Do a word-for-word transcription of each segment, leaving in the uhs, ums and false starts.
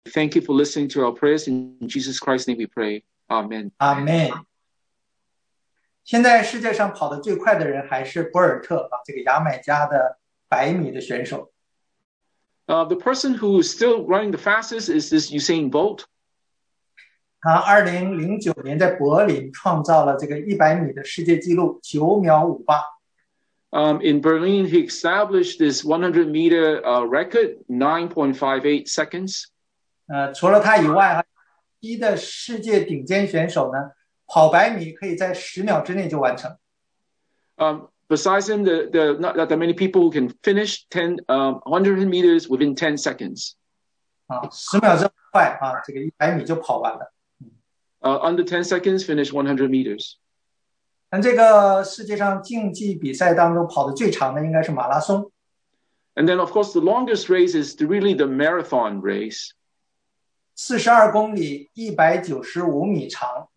thank you for listening to our prayers. In Jesus Christ's name we pray. Amen. Amen. 现在世界上跑得最快的人还是博尔特啊，这个牙买加的百米的选手。 Uh, the person who is still running the fastest is this Usain Bolt. 他二零零九年在柏林创造了这个一百米的世界纪录九秒五八。 Um, in Berlin, he established this one hundred meter uh, record, nine point five eight seconds. 呃，除了他以外，一的世界顶尖选手呢，跑百米可以在十秒之内就完成。 Um, besides him, the, the, not that many people who can finish ten, um, one hundred meters within ten seconds. 啊，十秒这么快啊，这个一百米就跑完了。 Uh, under ten seconds, finish one hundred meters. 但这个世界上竞技比赛当中跑得最长的应该是马拉松。 And then, of course, the longest race is the, really the marathon race. 四十二公里，一百九十五米长。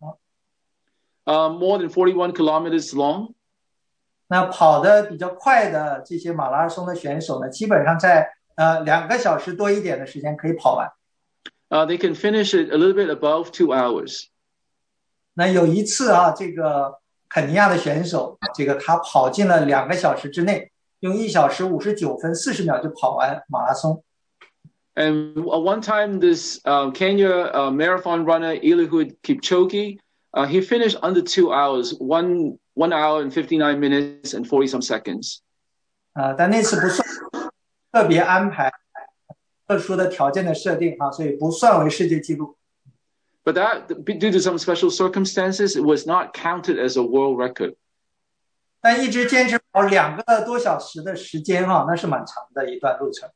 Uh, more than forty-one kilometers long. 那跑得比较快的这些马拉松的选手呢，基本上在呃两个小时多一点的时间可以跑完。 Uh, they can finish it a little bit above two hours. 那有一次啊，这个肯尼亚的选手，这个他跑进了两个小时之内，用一小时五十九分四十秒就跑完马拉松。 And one time, this uh, Kenya uh, marathon runner Eliud Kipchoge, uh, he finished under two hours, one one hour and fifty-nine minutes and forty some seconds. 啊、呃，但那次不算特别安排特殊的条件的设定啊，所以不算为世界纪录。 But that, due to some special circumstances, it was not counted as a world record. 但一直坚持跑两个多小时的时间哈、啊，那是蛮长的一段路程。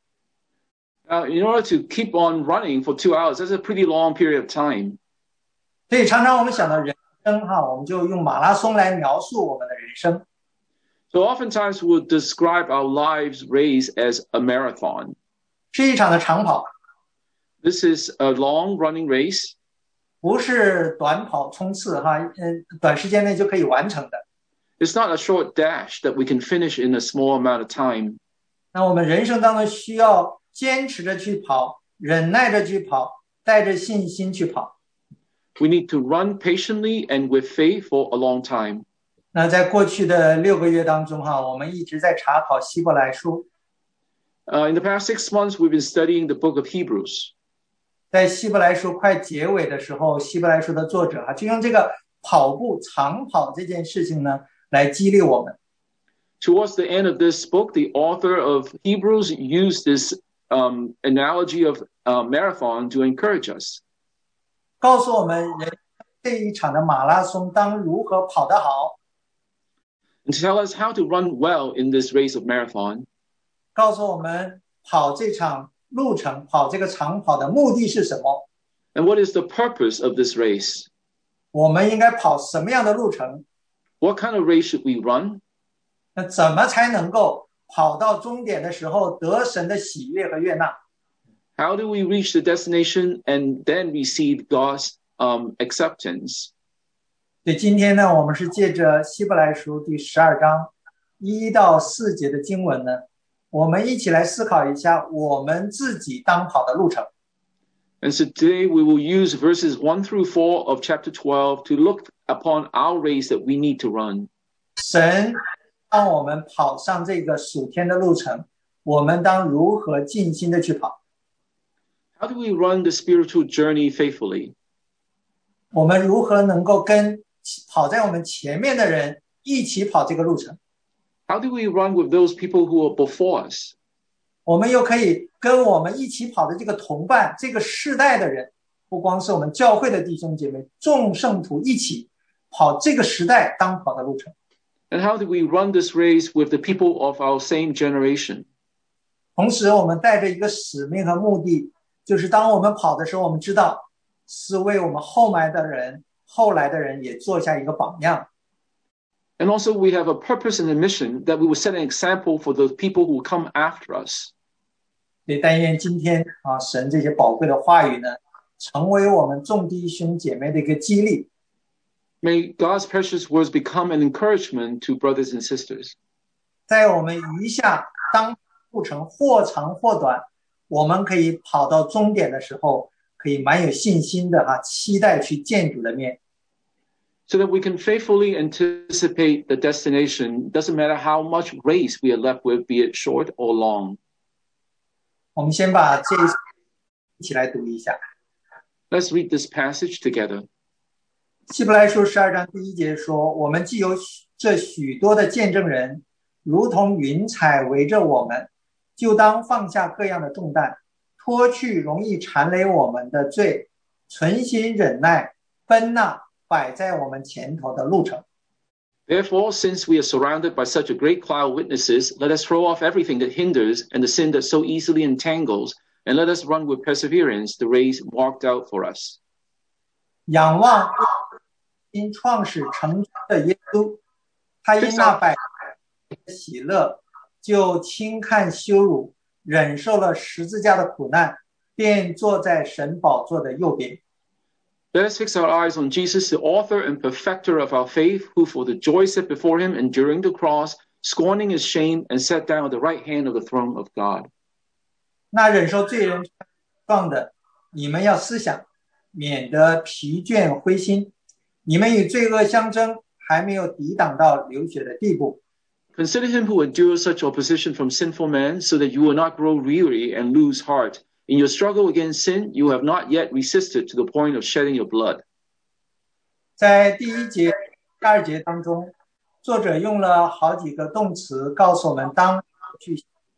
Uh, in order to keep on running for two hours, that's a pretty long period of time. 所以常常我们想到人生哈、啊，我们就用马拉松来描述我们的人生。 So oftentimes we'll describe our lives race as a marathon. 是一场的长跑。 This is a long running race. 不是短跑冲刺哈，嗯，短时间内就可以完成的。 It's not a short dash that we can finish in a small amount of time. 那我们人生当中需要坚持着去跑，忍耐着去跑，带着信心去跑。 We need to run patiently and with faith for a long time. 那在过去的六个月当中哈，我们一直在查考希伯来书。 Uh, in the past six months, we've been studying the book of Hebrews. 在希伯来书快结尾的时候，希伯来书的作者哈，就用这个跑步长跑这件事情呢，来激励我们。 Towards the end of this book, the author of Hebrews used this um, analogy of uh, marathon to encourage us. 告诉我们人这一场的马拉松当如何跑得好。 And to tell us how to run well in this race of marathon. 告诉我们跑这场路程，跑这个长跑的目的是什么？ And what is the purpose of this race? 我们应该跑什么样的路程？ What kind of race should we run? 那怎么才能够跑到终点的时候得神的喜悦和悦纳？ How do we reach the destination and then receive God's um, acceptance? 所以今天呢，我们是借着希伯来书第十二章一到四节的经文呢，我们一起来思考一下我们自己当跑的路程。 And so today we will use verses one through four of chapter twelve to look upon our race that we need to run. 神让我们跑上这个属天的路程，我们当如何尽心的去跑？ How do we run the spiritual journey faithfully? 我们如何能够跟跑在我们前面的人一起跑这个路程？ How do we run with those people who are before us? 我们又可以跟我们一起跑的这个同伴，这个世代的人，不光是我们教会的弟兄姐妹，众圣徒一起跑这个时代当跑的路程。 And how do we run this race with the people of our same generation? 同时我们带着一个使命和目的，就是当我们跑的时候，我们知道是为我们后来的人后来的人也做下一个榜样。 And also we have a purpose and a mission that we will set an example for the people who come after us. 所以但愿今天啊，神这些宝贵的话语呢，成为我们众弟兄姐妹的一个激励。 May God's precious words become an encouragement to brothers and sisters. 在我们余下当路程或长或短，我们可以跑到终点的时候， 可以蛮有信心的啊，期待去见主的面。 So that we can faithfully anticipate the destination, doesn't matter how much race we are left with, be it short or long. 我们先把这一一起来读一下。 Let's read this passage together. 希伯来书十二章第一节说，我们既有这许多的见证人，如同云彩围着我们，就当放下各样的重担，脱去容易缠累我们的罪，存心忍耐，奔那摆在我们前头的路程。 Therefore, since we are surrounded by such a great cloud of witnesses, let us throw off everything that hinders and the sin that so easily entangles, and let us run with perseverance the race marked out for us. 仰望因创始成终的耶稣，他因那百喜乐，就轻看羞辱，忍受了十字架的苦难，便坐在神宝座的右边。 Let us fix our eyes on Jesus, the author and perfecter of our faith, who for the joy set before him enduring the cross, scorning his shame, and sat down at the right hand of the throne of God. 那忍受罪人状的，你们要思想，免得疲倦灰心。你们与罪恶相争，还没有抵挡到流血的地步。 Consider him who endures such opposition from sinful men, so that you will not grow weary and lose heart. In your struggle against sin, you have not yet resisted to the point of shedding your blood. 在第一节、第二节当中，作者用了好几个动词告诉我们当去。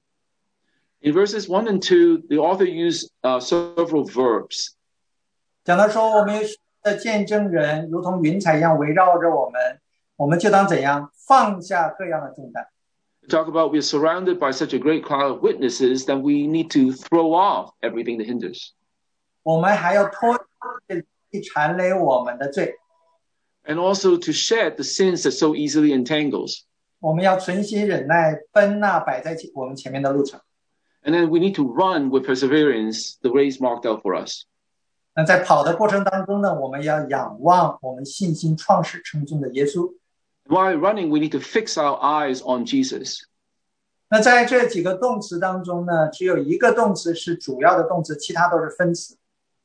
In verses one and two, the author used uh, several verbs. 讲到说，我们有许多的见证人，如同云彩一样围绕着我们，我们就当怎样放下各样的重担。 Talk about we're surrounded by such a great cloud of witnesses that we need to throw off everything that hinders. 我们还要脱去缠累我们的罪。 And also to shed the sins that so easily entangles. 我们要存心忍耐，奔那摆在我们前面的路程。 And then we need to run with perseverance the race marked out for us. 那在跑的过程当中呢，我们要仰望我们信心创始成终的耶稣。 While running, we need to fix our eyes on Jesus. 那在这几个动词当中呢，只有一个动词是主要的动词，其他都是分词。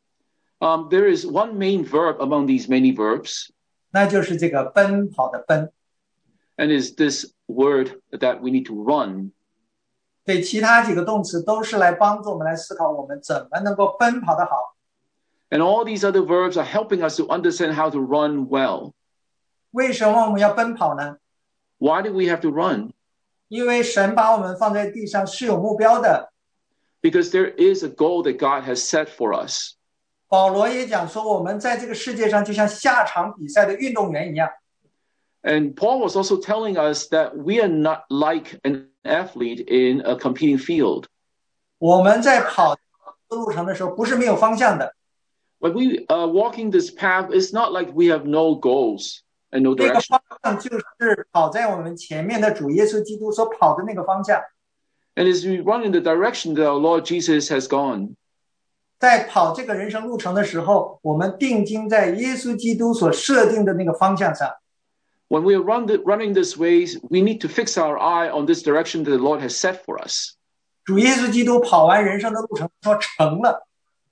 Um, there is one main verb among these many verbs. 那就是这个奔跑的奔。 And is this word that we need to run. 对，其他几个动词都是来帮助我们来思考我们怎么能够奔跑得好。 And all these other verbs are helping us to understand how to run well. 为什么我们要奔跑呢？ Why do we have to run? 因为神把我们放在地上是有目标的。 Because there is a goal that God has set for us. 保罗也讲说，我们在这个世界上就像下场比赛的运动员一样。 And Paul was also telling us that we are not like an athlete in a competing field. 我们在跑路程的时候，不是没有方向的。 When we are walking this path, it's not like we have no goals and no 这个 direction. 方向就是跑在我们前面的主耶稣基督所跑的那个方向。 And as we run in the direction that our Lord Jesus has gone. 在跑这个人生路程的时候，我们定睛在耶稣基督所设定的那个方向上。 When we are run the, running this ways, we need to fix our eye on this direction that the Lord has set for us. 主耶稣基督跑完人生的路程，说成了。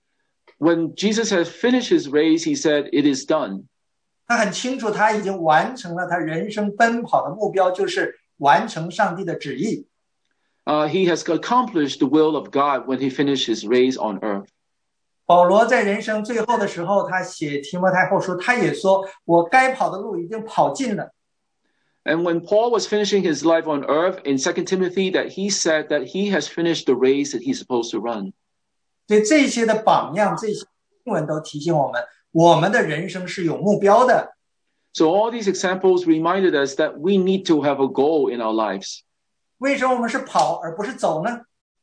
When Jesus has finished his race, he said, "It is done." 他很清楚，他已经完成了他人生奔跑的目标，就是完成上帝的旨意。 Uh, he has accomplished the will of God when he finished his race on earth. 保罗在人生最后的时候，他写提摩太后书，他也说：“我该跑的路已经跑尽了。” And when Paul was finishing his life on earth in Second Timothy, that he said that he has finished the race that he's supposed to run. 所以这些的榜样，这些经文都提醒我们，我们的人生是有目标的。 So all these examples reminded us that we need to have a goal in our lives. 为什么我们是跑而不是走呢？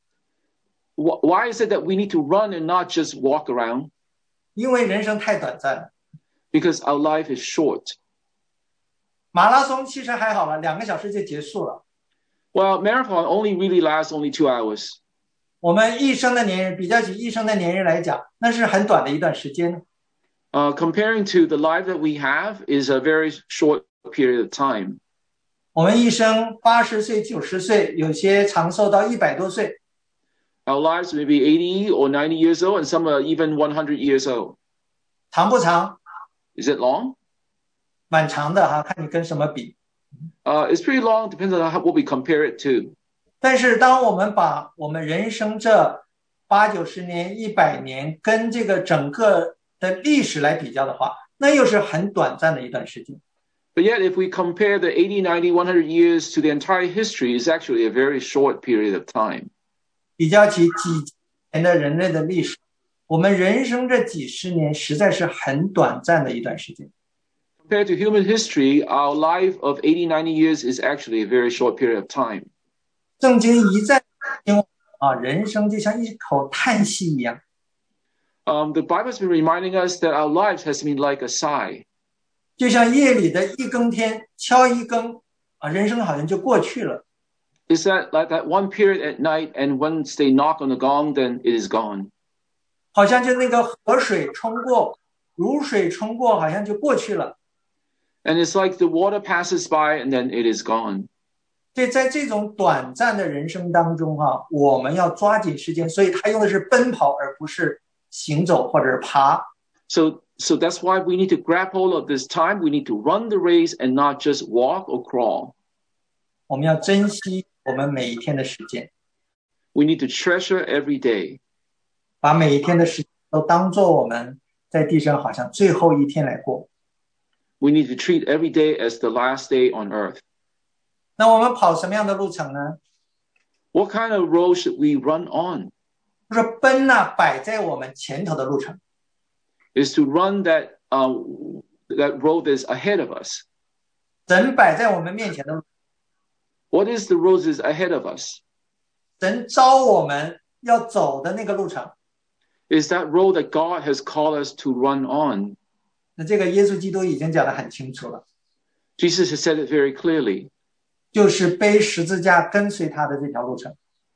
Why is it that we need to run and not just walk around? 因为人生太短暂了。 Because our life is short. 马拉松其实还好了，两个小时就结束了。 Well, marathon only really lasts only two hours. 我们一生的年日，比较起一生的年日来讲，那是很短的一段时间。 Uh, comparing to the life that we have is a very short period of time. 我们一生八十岁、九十岁，有些长寿到一百多岁。 Our lives may be eighty or ninety years old, and some are even one hundred years old. 长不长？ Is it long? 蛮长的哈，看你跟什么比。 Uh, it's pretty long, depends on how, what we compare it to. 但是当我们把我们人生这八九十年、一百年跟这个整个的历史来比较的话，那又是很短暂的一段时间。 But yet, if we compare the eighty, ninety, one hundred years to the entire history, it's actually a very short period of time. 比较起几年的人类的历史，我们人生这几十年实在是很短暂的一段时间。 Compared to human history, our life of eighty, ninety years is actually a very short period of time. 圣经一再提醒我们啊，人生就像一口叹息一样。 Um, the Bible has been reminding us that our lives has been like a sigh. 就像夜里的一更天，敲一更啊，人生好像就过去了。 Is that like that one period at night, and once they knock on the gong, then it is gone. 好像就那个河水冲过，如水冲过，好像就过去了。 And it's like the water passes by, and then it is gone. 对，在这种短暂的人生当中哈、啊，我们要抓紧时间，所以他用的是奔跑，而不是行走或者是爬。 So, so that's why we need to grab hold of this time. We need to run the race and not just walk or crawl. 我们要珍惜我们每一天的时间。 We need to treasure every day. 把每一天的时间都当做我们在地上好像最后一天来过。 We need to treat every day as the last day on earth. 那我们跑什么样的路程呢？ What kind of road should we run on? 就是奔呐、啊，摆在我们前头的路程。 Is to run that uh, that road that's ahead of us. 神摆在我们面前的路。 What is the road that's ahead of us? 神召我们要走的那个路程。 Is that road that God has called us to run on? 那这个耶稣基督已经讲得很清楚了。 Jesus has said it very clearly. 就是背十字架跟随他的这条路程。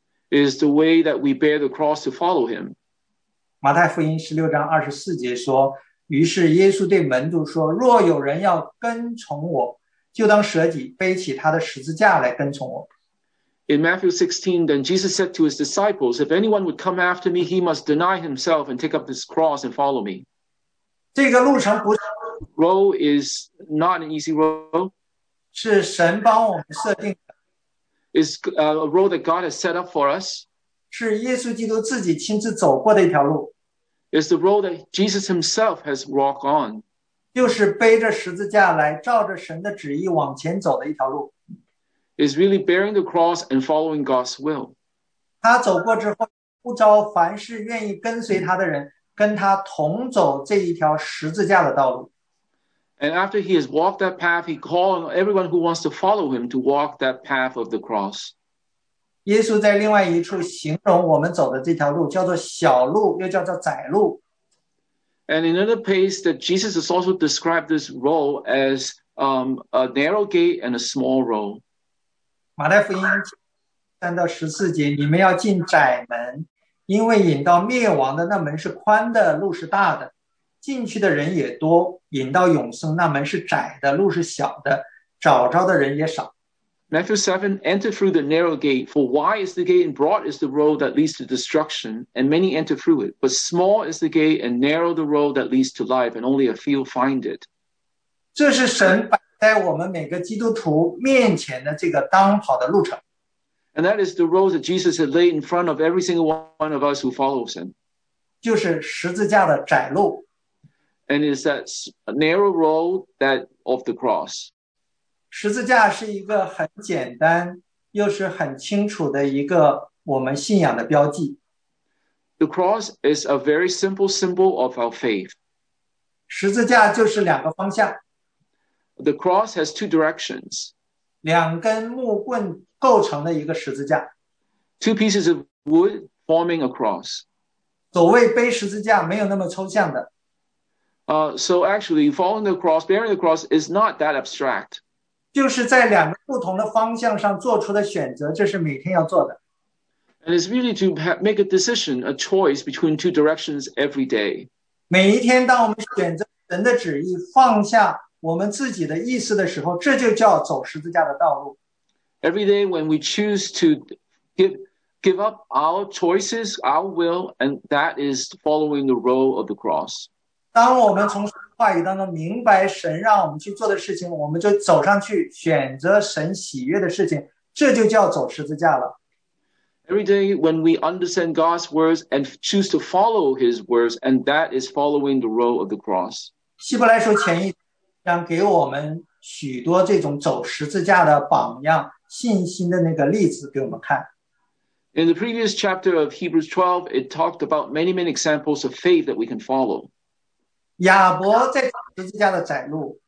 Is the way that we bear the cross to follow him. 马太福音十六章二十四节说，于是耶稣对门徒说，若有人要跟从我，就当舍己，背起他的十字架来跟从我。 In Matthew sixteen, then Jesus said to his disciples, if anyone would come after me, he must deny himself and take up this cross and follow me. 这个路程不是 Road is not an easy road. 是神帮我们设定的， It's a road that God has set up for us. 是耶稣基督自己亲自走过的一条路， It's the road that Jesus himself has walked on. 就是背着十字架来照着神的旨意往前走的一条路。 It's really bearing the cross and following God's will. 他走过之后，呼召凡是愿意跟随他的人，跟他同走这一条十字架的道路。 And after he has walked that path, he called on everyone who wants to follow him to walk that path of the cross. 耶稣在另外一处形容我们走的这条路叫做小路，又叫做窄路。 And in another place that Jesus has also described this road as um, a narrow gate and a small road. 马太福音三到十四节，你们要进窄门，因为引到灭亡的那门是宽的，路是大的，进去的人也多；引到永生那门是窄的，路是小的，找着的人也少。 Matthew seven, enter through the narrow gate, for wide is the gate and broad is the road that leads to destruction, and many enter through it. But small is the gate and narrow the road that leads to life, and only a few find it. 这是神摆在我们每个基督徒面前的这个当跑的路程。 And that is the road that Jesus had laid in front of every single one of us who follows him. 就是十字架的窄路。 And it's that narrow road that of the cross. 十字架是一个很简单又是很清楚的一个我们信仰的标记。 The cross is a very simple symbol of our faith. 十字架就是两个方向， The cross has two directions. 两根木棍构成的一个十字架。 Two pieces of wood forming a cross. 所谓背十字架没有那么抽象的， Uh, so actually, following the cross, bearing the cross is not that abstract. 就是在两个不同的方向上做出的选择，这是每天要做的。 And it's really to ha- make a decision, a choice between two directions every day. 每一天当我们选择神的旨意，放下我们自己的意思的时候，这就叫走十字架的道路。 Every day when we choose to give give up our choices, our will, and that is following the road of the cross. 当我们从话语当中明白神让我们去做的事情，我们就走上去选择神喜悦的事情，这就叫走十字架了。 Every day when we understand God's words and choose to follow his words, and that is following the road of the cross. 希伯来书前一章给我们许多这种走十字架的榜样、信心的那个例子给我们看。 In the previous chapter of Hebrews twelve, it talked about many, many examples of faith that we can follow. 亚伯在十字架的窄路，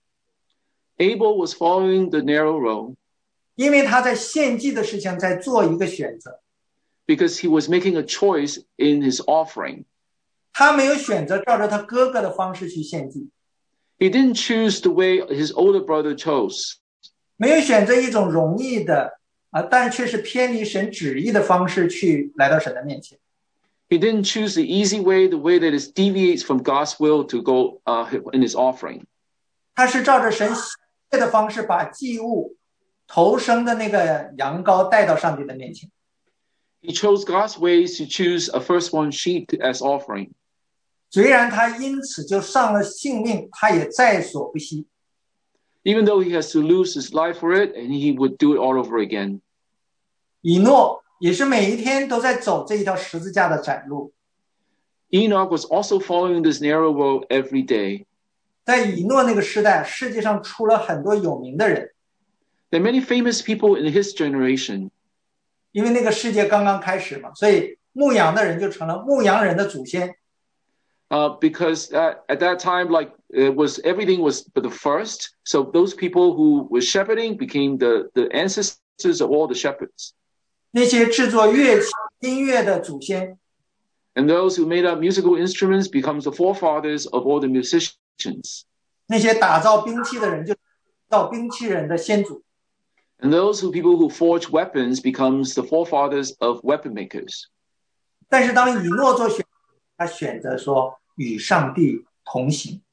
Abel was following the narrow road 因为他在献祭的事情在做一个选择， because he was making a choice in his offering. 他没有选择照着他哥哥的方式去献祭， He didn't choose the way his older brother chose. 没有选择一种容易的啊，但却是偏离神旨意的方式去来到神的面前。 He didn't choose the easy way, the way that is deviates from God's will to go uh, in his offering. 他是照着神喜悦的方式把祭物头生的那个羊羔带到上帝的面前。 He chose God's ways to choose a firstborn sheep as offering. 虽然他因此就丧了性命，他也在所不惜。 Even though he has to lose his life for it, and he would do it all over again. 以诺也是每一天都在走这一条十字架的窄路。 Enoch was also following this narrow road every day. 在以诺那个时代，世界上出了很多有名的人， There are many famous people in his generation. 因为那个世界刚刚开始嘛，所以牧羊的人就成了牧羊人的祖先。 Uh, because uh, at that time, like it was everything was but the first. So those people who were shepherding became the, the ancestors of all the shepherds. 那些制作乐器音乐的祖先， And those who made up musical instruments becomes the forefathers of all the musicians. 那些打造兵器的人就造兵器人的先祖。 And those who people who forge weapons becomes the forefathers of weapon makers. 但是当以诺做选，他选择说与上帝同行。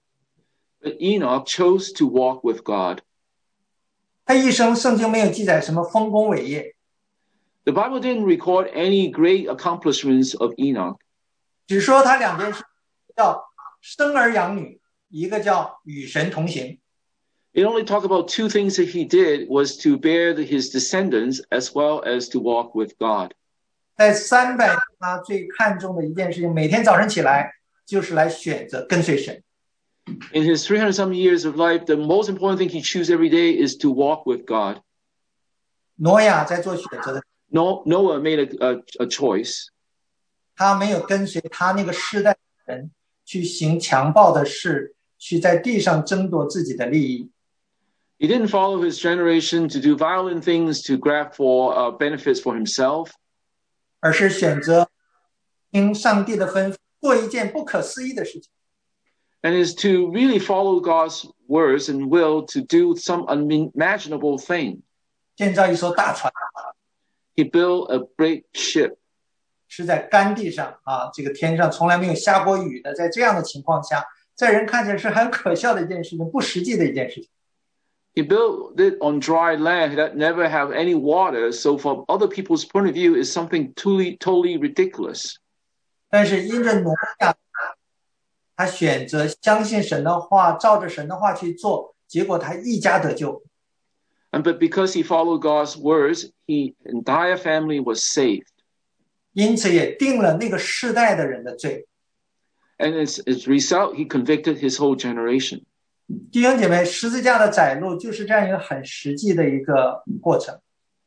But Enoch chose to walk with God. 他一生圣经没有记载什么丰功伟业， The Bible didn't record any great accomplishments of Enoch. 只说他两件事，叫生儿养女，一个叫与神同行。 It only talked about two things that he did was to bear the, his descendants as well as to walk with God. 在三百他最看重的一件事情，每天早晨起来就是来选择跟随神。 In his three hundred some years of life, the most important thing he chooses every day is to walk with God. 挪亚在做选择的， No, Noah made a, a, a choice. 他没有跟随他那个世代的人去行强暴的事，去在地上争夺自己的利益。 He didn't follow his generation to do violent things to grab for uh, benefits for himself. 而是选择听上帝的吩咐，做一件不可思议的事情。 And is to really follow God's words and will to do some unimaginable thing. 建造一艘大船， He built a great ship. 是在干地上啊，这个天上从来没有下过雨的，在这样的情况下，在人看起来是很可笑的一件事情，不实际的一件事情。 He built it on dry land that never have any water. So from other people's point of view, is something totally, totally ridiculous. 但是因着挪亚，他选择相信神的话，照着神的话去做，结果他一家得救。 And but because he followed God's words, he entire family was saved. 因此也定了那个世代的人的罪。 And as, as a result, he convicted his whole generation. 弟兄姐妹，十字架的窄路就是这样一个很实际的一个过程。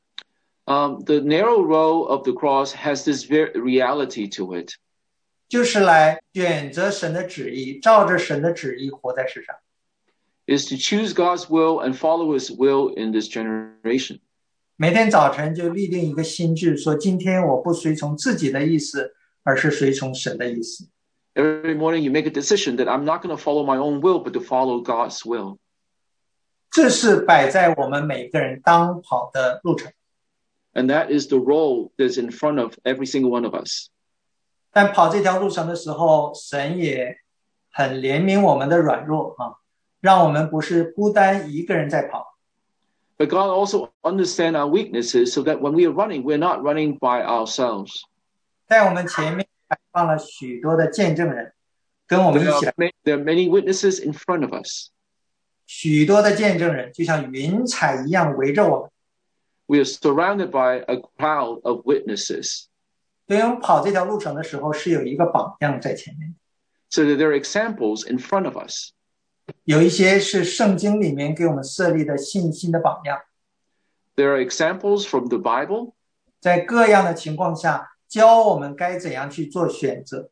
Um, the narrow road of the cross has this very reality to it. 就是来选择神的旨意，照着神的旨意活在世上。 Is to choose God's will and follow his will in this generation. 每天早晨就立定一个心志，说今天我不随从自己的意思，而是随从神的意思。 Every morning you make a decision that I'm not going to follow my own will, but to follow God's will. 这是摆在我们每个人当跑的路程。 And that is the role that's in front of every single one of us. 但跑这条路程的时候，神也很怜悯我们的软弱啊，让我们不是孤单一个人在跑。 But God also understands our weaknesses so that when we are running, we're not running by ourselves. 在我们前面摆放了许多的见证人，跟我们一 There 起 are, 来。 ma- there are many witnesses in front of us. 许多的见证人就像云彩一样围着我们， We are surrounded by a crowd of witnesses. 所以我们跑这条路程的时候是有一个榜样在前面， So that there are examples in front of us. 有一些是圣经里面给我们设立的信心的榜样， There are examples from the Bible 在各样的情况下教我们该怎样去做选择。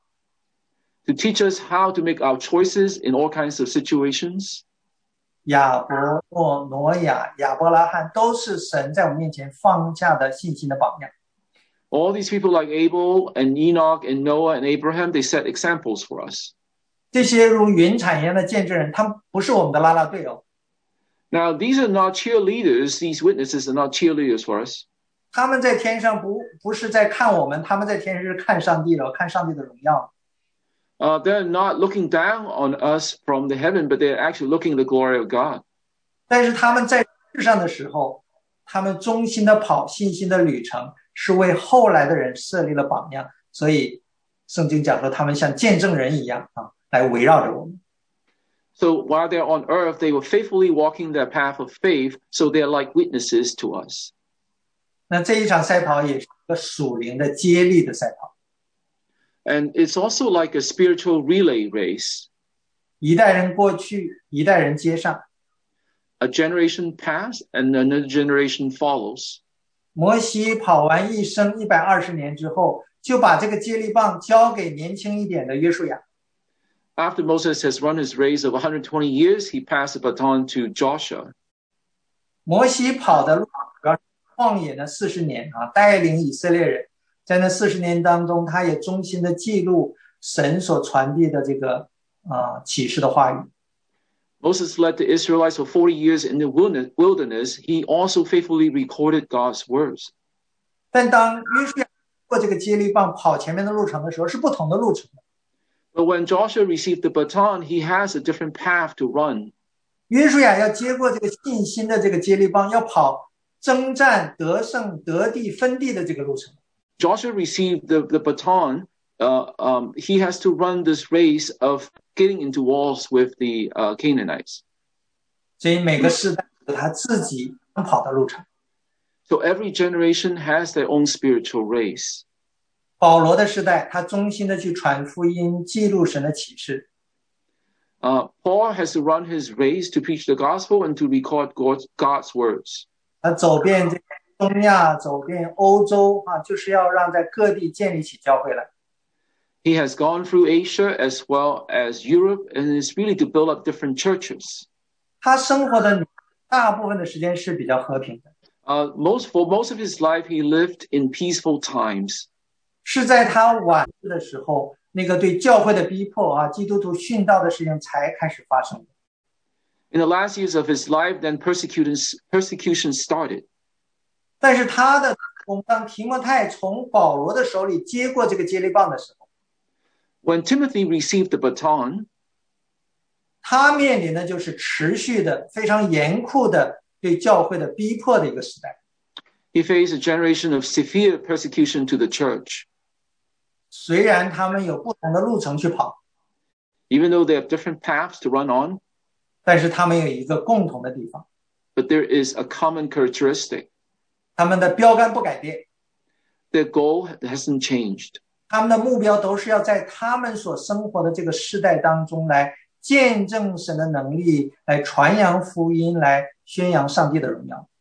to teach us how to make our choices in all kinds of situations. 亚伯诺、挪亚、亚伯拉罕都是神在我们面前放下的信心的榜样。 All these people like Abel and Enoch and Noah and Abraham, they set examples for us. 这些如云彩一样的见证人，他们不是我们的啦啦队哦， Now, these are not cheerleaders. These witnesses are not cheerleaders for us. 他们在天上不不是在看我们，他们在天上是看上帝了，看上帝的荣耀。 Uh, they're not looking down on us from the heaven, but they're actually looking at the glory of God. 但是他们在世上的时候，他们忠心的跑信心的旅程，是为后来的人设立了榜样。所以圣经讲说，他们像见证人一样啊，来围绕着我们。 So while they're on earth, they were faithfully walking their path of faith, so they're like witnesses to us. 那这一场赛跑也是一个属灵的接力的赛跑， And it's also like a spiritual relay race. 一代人过去，一代人接上。 A generation pass and another generation follows. 摩西跑完一生一百二十年之后，就把这个接力棒交给年轻一点的约书亚。 After Moses has run his race of one hundred twenty years, he passed the baton to Joshua. 摩西跑的路主要是旷野的四十年啊，带领以色列人，在那四十年当中，他也忠心的记录神所传递的这个啊、呃、启示的话语。 Moses led the Israelites for forty years in the wilderness. He also faithfully recorded God's words. 但当约书亚过这个接力棒跑前面的路程的时候，是不同的路程的。 But when Joshua received the baton, he has a different path to run. 约书亚要接过这个信心的这个接力棒，要跑征战得胜得地分地的这个路程。 Joshua received the, the baton. Uh, um, he has to run this race of getting into wars with the uh, Canaanites. 所以每个世代有他自己跑的路程。 So every generation has their own spiritual race. 保罗的时代，他忠心的去传福音，记录神的启示。 Uh, Paul has to run his race to preach the gospel and to record God's, God's words. 他走遍这个东亚，走遍欧洲啊，就是要让在各地建立起教会来。 He has gone through Asia as well as Europe, and is really to build up different churches. 他生活的大部分的时间是比较和平的， Uh, most for most of his life, he lived in peaceful times. 是在他晚年的时候，那个对教会的逼迫啊，基督徒殉道的事情才开始发生的。 In the last years of his life, then persecution persecution started. 但是他的当提摩太从保罗的手里接过这个接力棒的时候， When Timothy received the baton, 他面临的就是持续的非常严酷的对教会的逼迫的一个时代。 he faced a generation of severe persecution to the church. 虽然他们有不同的路程去跑， Even though they have different paths to run on, 但是他们有一个共同的地方， but there is a common characteristic. 他们的标杆不改变， Their goal hasn't changed. 他们的目标都是要在他们所生活的这个世代当中来见证神的能力，来传扬福音，来宣扬上帝的荣耀。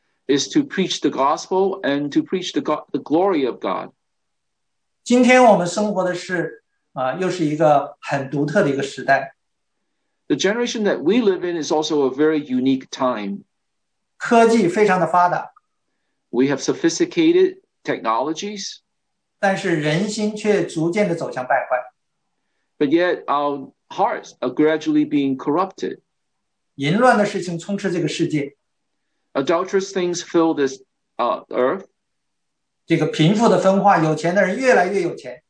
Is to preach the gospel and to preach the, God, the glory of God. 今天我们生活的是啊、呃，又是一个很独特的一个时代， The generation that we live in is also a very unique time. 科技非常的发达， We have sophisticated technologies, 但是人心却逐渐的走向败坏， but yet our hearts are gradually being corrupted. 淫乱的事情充斥这个世界， Adulterous things fill this uh, earth, 这个贫富的分化，有钱的人越来越有钱，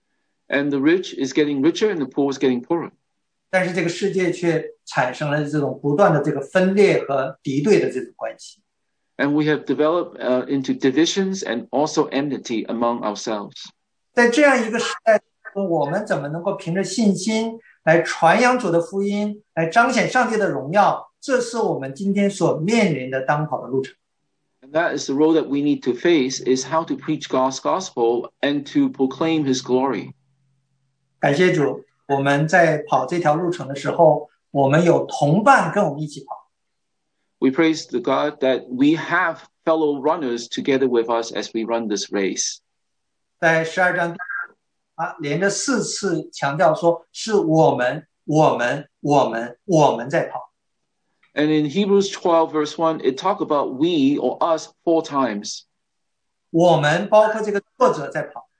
and the rich is getting richer and the poor is getting poorer. 但是这个世界却产生了这种不断的这个分裂和敌对的这种关系。 And we have developed uh, into divisions and also enmity among ourselves. 在这样一个时代中，我们怎么能够凭着信心来传扬主的福音，来彰显上帝的荣耀？这是我们今天所面临的当跑的路程。 And that is the road that we need to face, is how to preach God's gospel and to proclaim his glory. 感谢主，我们在跑这条路程的时候，我们有同伴跟我们一起跑。 We praise the God that we have fellow runners together with us as we run this race. 在十二章啊，连着四次强调说是我们、我们、我们、我们在跑。 And in Hebrews twelve verse one, it talk about we or us four times. 我们包括这个作者在跑，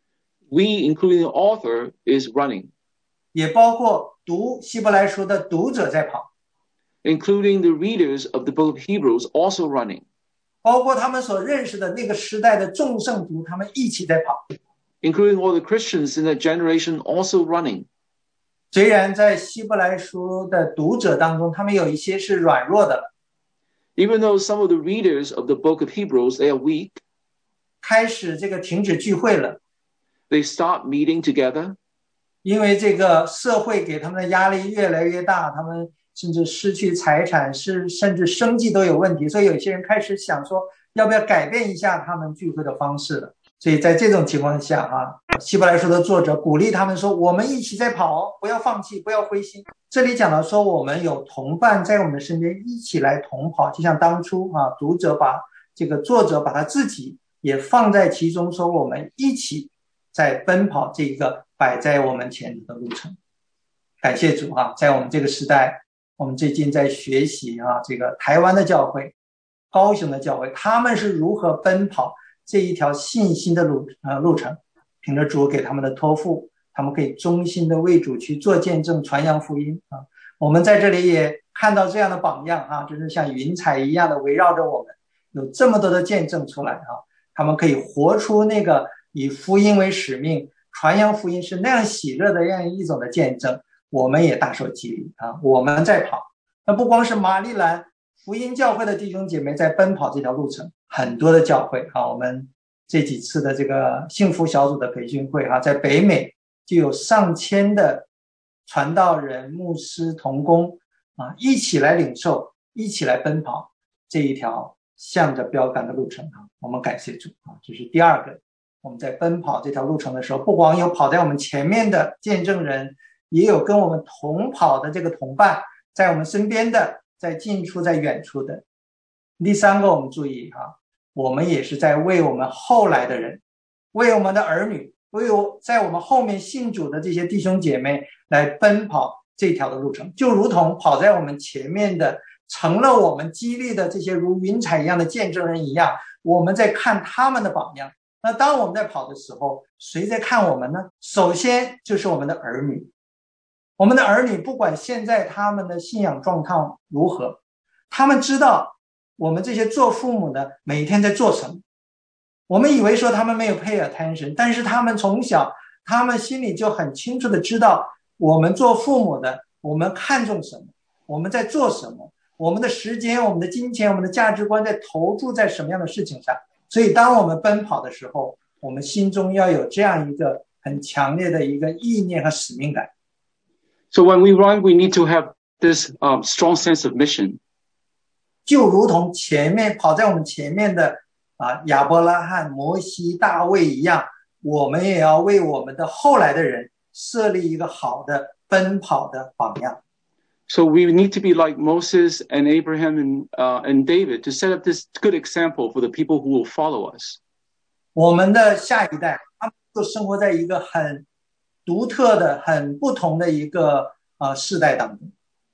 We, including the author, is running, 也包括读希伯来书的读者在跑， including the readers of the book of Hebrews also running, 包括他们所认识的那个时代的众圣徒，他们一起在跑。 including all the Christians in that generation also running. 虽然在希伯来书的读者当中，他们有一些是软弱的， Even though some of the readers of the book of Hebrews, they are weak, 开始这个停止聚会了， they stop meeting together, 因为这个社会给他们的压力越来越大，他们甚至失去财产，是甚至生计都有问题，所以有些人开始想说，要不要改变一下他们聚会的方式了。所以在这种情况下啊，希伯来书的作者鼓励他们说，我们一起在跑，不要放弃，不要灰心。这里讲到说，我们有同伴在我们的身边一起来同跑，就像当初啊，读者把这个作者把他自己也放在其中，说我们一起在奔跑这个摆在我们前的路程。感谢主啊，在我们这个时代，我们最近在学习啊，这个台湾的教会、高雄的教会，他们是如何奔跑这一条信心的路呃路程，凭着主给他们的托付，他们可以忠心的为主去做见证、传扬福音啊。我们在这里也看到这样的榜样啊，真是像云彩一样的围绕着我们，有这么多的见证出来啊。他们可以活出那个以福音为使命、传扬福音是那样喜乐的这样一种的见证，我们也大受激励啊。我们在跑，那不光是马里兰福音教会的弟兄姐妹在奔跑这条路程，很多的教会啊，我们这几次的这个幸福小组的培训会啊，在北美就有上千的传道人、牧师、同工啊，一起来领受，一起来奔跑这一条向着标杆的路程啊。我们感谢主啊，这是第二个。我们在奔跑这条路程的时候，不光有跑在我们前面的见证人，也有跟我们同跑的这个同伴，在我们身边的，在近处在远处的。第三个我们注意啊，我们也是在为我们后来的人，为我们的儿女，为我在我们后面信主的这些弟兄姐妹来奔跑这条的路程，就如同跑在我们前面的成了我们激励的这些如云彩一样的见证人一样，我们在看他们的榜样。那当我们在跑的时候，谁在看我们呢？首先就是我们的儿女。我们的儿女不管现在他们的信仰状况如何，他们知道我们这些做父母的每天在做什么。我们以为说他们没有 pay attention， 但是他们从小他们心里就很清楚的知道我们做父母的，我们看重什么，我们在做什么，我们的时间、我们的金钱、我们的价值观在投注在什么样的事情上。所以当我们奔跑的时候，我们心中要有这样一个很强烈的一个意念和使命感。 So when we run, we need to have this um, strong sense of mission. 就如同前面跑在我们前面的啊亚伯拉罕、摩西、大卫一样，我们也要为我们的后来的人设立一个好的奔跑的榜样。 So we need to be like Moses and Abraham and, uh, and David to set up this good example for the people who will follow us. 我们的下一代，他们都生活在一个很独特的、很不同的一个呃世代当中。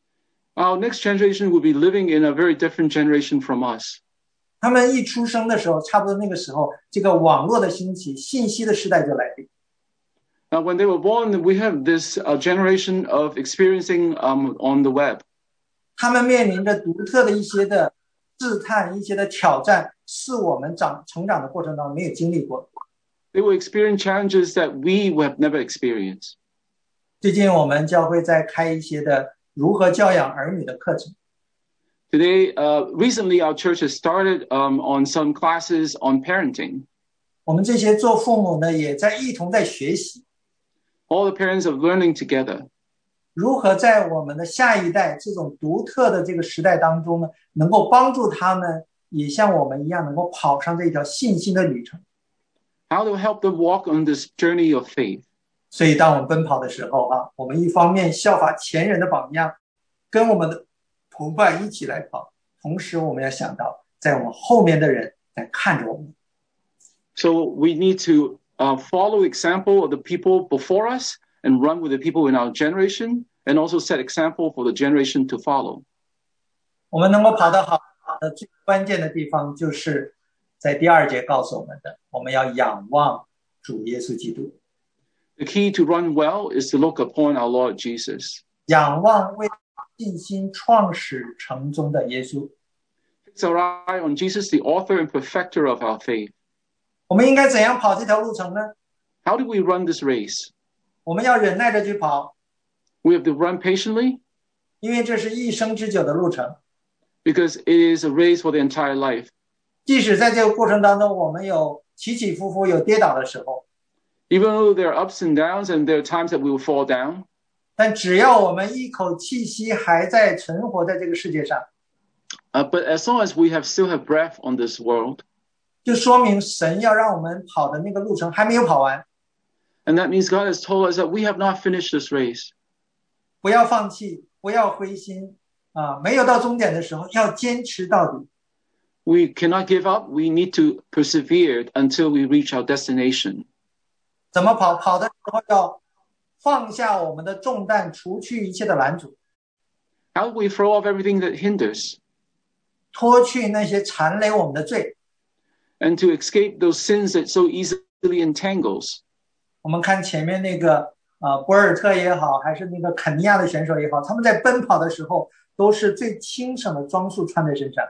Our next generation will be living in a very different generation from us. 他们一出生的时候，差不多那个时候，这个网络的兴起，信息的时代就来临。 Now, when they were born, we have this uh, generation of experiencing um, on the web. 他们面临着独特的一些的试探、一些的挑战，是我们长成长的过程当中没有经历过的。 They will experience challenges that we have never experienced. 最近我们教会在开一些的如何教养儿女的课程。 Today, uh, recently, our church has started um, on some classes on parenting. 我们这些做父母的也在一同在学习， All the parents are learning together. 如何在我们的下一代这种独特的这个时代当中呢，能够帮助他们也像我们一样能够跑上这条信心的旅程。 How to help them walk on this journey of faith. 所以当我们奔跑的时候啊，我们一方面效法前人的榜样，跟我们的同伴一起来跑，同时我们要想到在我们后面的人在看着我们。 So we need to uh, follow example of the people before us and run with the people in our generation, and also set example for the generation to follow. 我们能够跑得好的最关键的地方，就是在第二节告诉我们的，我们要仰望主耶稣基督。 The key to run well is to look upon our Lord Jesus. 仰望为信心创始成终的耶稣。 Fix our eye on Jesus, the author and perfecter of our faith. 我们应该怎样跑这条路程呢？ How do we run this race? 我们要忍耐着去跑， We have to run patiently 因为这是一生之久的路程。 because it is a race for the entire life. 即使在这个过程当中，我们有起起伏伏、有跌倒的时候， Even though there are ups and downs and there are times that we will fall down, 但只要我们一口气息还在存活在这个世界上， uh, but as long as we have still have breath on this world, 就说明神要让我们跑的那个路程还没有跑完。 and that means God has told us that we have not finished this race. 不要放弃，不要灰心啊！没有到终点的时候，要坚持到底。 We cannot give up. We need to persevere until we reach our destination. 怎么跑？跑的时候要放下我们的重担，除去一切的拦阻， How do we throw off everything that hinders 脱去那些缠累我们的罪。 and to escape those sins that so easily entangles? 我们看前面那个呃博尔特也好，还是那个肯尼亚的选手也好，他们在奔跑的时候都是最轻省的装束穿在身上。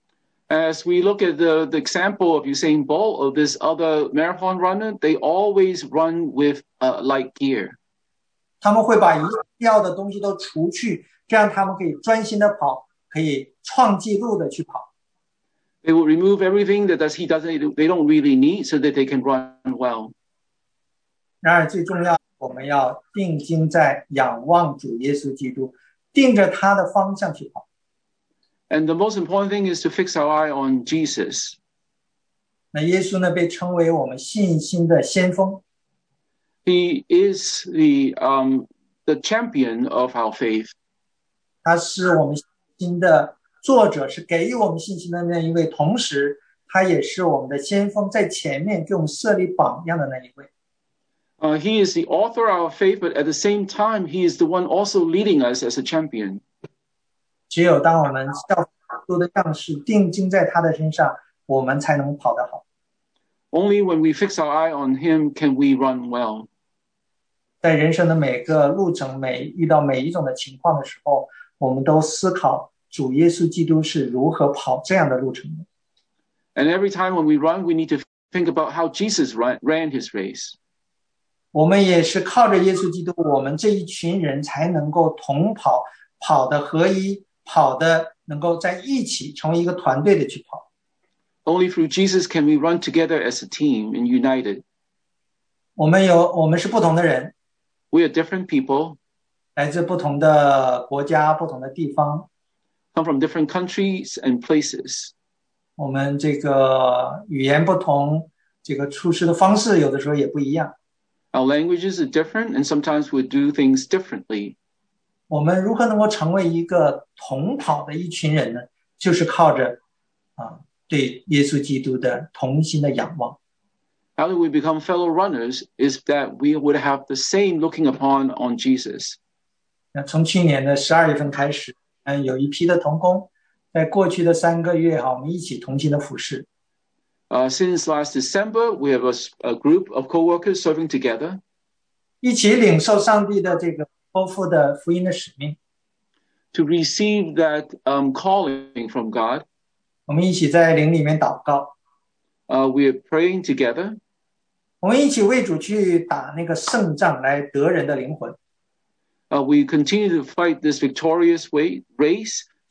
As we look at the, the example of Usain Bolt or this other marathon runner, they always run with uh, light gear. 他们会把一切要的东西都除去，这样他们可以专心的跑，可以创纪录的去跑。 They will remove everything that does, he doesn't, they don't really need so that they can run well. 然而最重要，我们要定睛在仰望主耶稣基督，定着他的方向去跑。 And the most important thing is to fix our eye on Jesus. 那耶稣呢，被称为我们信心的先锋， He is the, um, the champion of our faith. 他是我们信心的作者，是给予我们信心的那一位，同时他也是我们的先锋，在前面给我们设立榜样的那一位。 Uh, he is the author of our faith, but at the same time, he is the one also leading us as a champion. 只有当我们效法基督的样式，定睛在他的身上，我们才能跑得好。 Only when we fix our eye on him can we run well. 在人生的每个路程，每遇到每一种的情况的时候，我们都思考主耶稣基督是如何跑这样的路程的。 And every time when we run, we need to think about how Jesus ran, ran his race. 我们也是靠着耶稣基督，我们这一群人才能够同跑，跑的合一，跑的能够在一起，成为一个团队的去跑。 Only through Jesus can we run together as a team and united. 我们有，我们是不同的人， We are different people, 来自不同的国家、不同的地方。 come from different countries and places. 我们这个语言不同，这个处事的方式有的时候也不一样。 Our languages are different, and sometimes we do things differently. 我们如何能够成为一个同跑的一群人呢？就是靠着啊对耶稣基督的同心的仰望。 How do we become fellow runners is that we would have the same looking upon on Jesus. 那从去年的十二月份开始，嗯，有一批的同工，在过去的三个月哈，我们一起同心的服侍。 Uh, since last December, we have a, a group of co-workers serving together, 一起领受上帝的这个托付的福音的使命。 to receive that um, calling from God. 我们一起在灵里面祷告， Uh, we are praying together. 我们一起为主去打那个胜仗，来得人的灵魂。 Uh, we continue to fight this victorious way, race